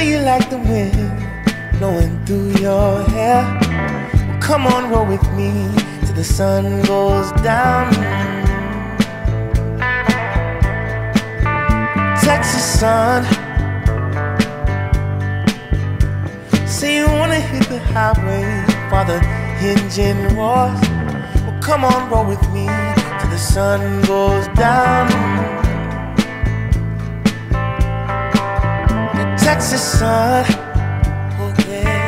say you like the wind blowing through your hair. Well, come on, roll with me till the sun goes down. Texas sun, say you wanna hit the highway while the engine roars. Well, come on, roll with me till the sun goes down. The Texas sun, oh yeah.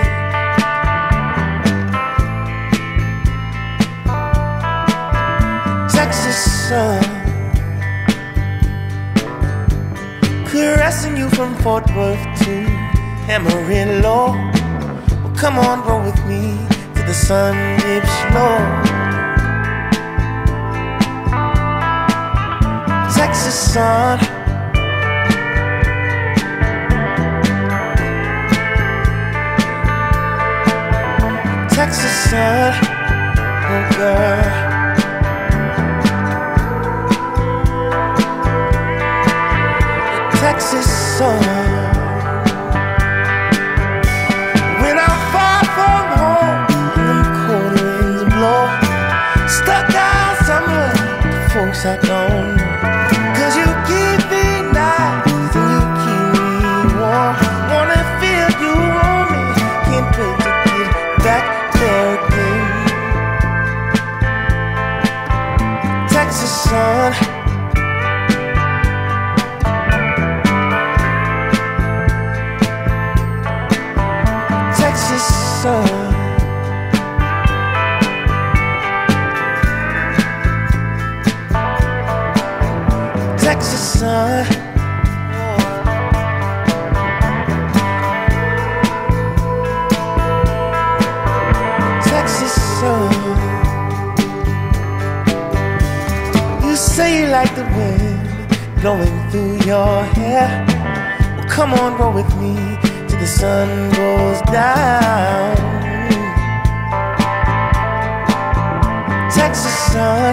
Texas sun, caressing you from Fort Worth to Amarillo. Well, come on, roll with me till the sun dips low. Texas sun, Texas sun, oh girl. Texas sun. When I'm far from home and them cold winds blow, stuck out somewhere with folks I don't know. 'Cause you keep me nice and you keep me warm. Wanna feel you on me, can't wait to get back there again. Texas sun, Texas sun, Texas sun, Texas sun. You say you like the wind blowing through your hair. Well, come on, roll with me till the sun goes down. Texas sun,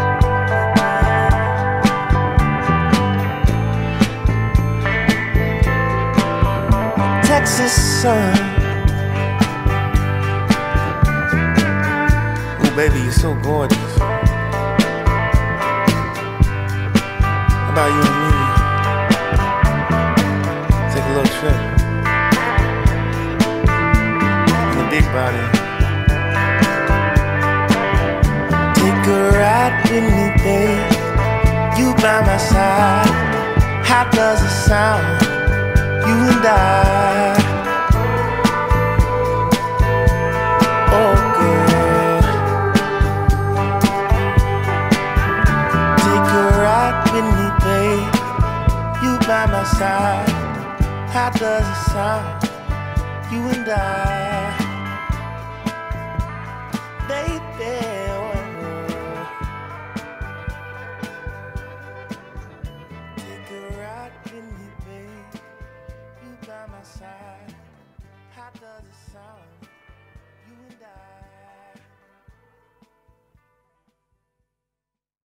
Texas sun. Oh baby, you're so gorgeous. How about you and me? Take a little trip. Big body. Take a ride with me, babe. You by my side. How does it sound? You and I. Oh girl, take a ride with me, babe. You by my side. How does it sound? You and I. Baby, take a ride with me, babe. You by my side. How does it sound?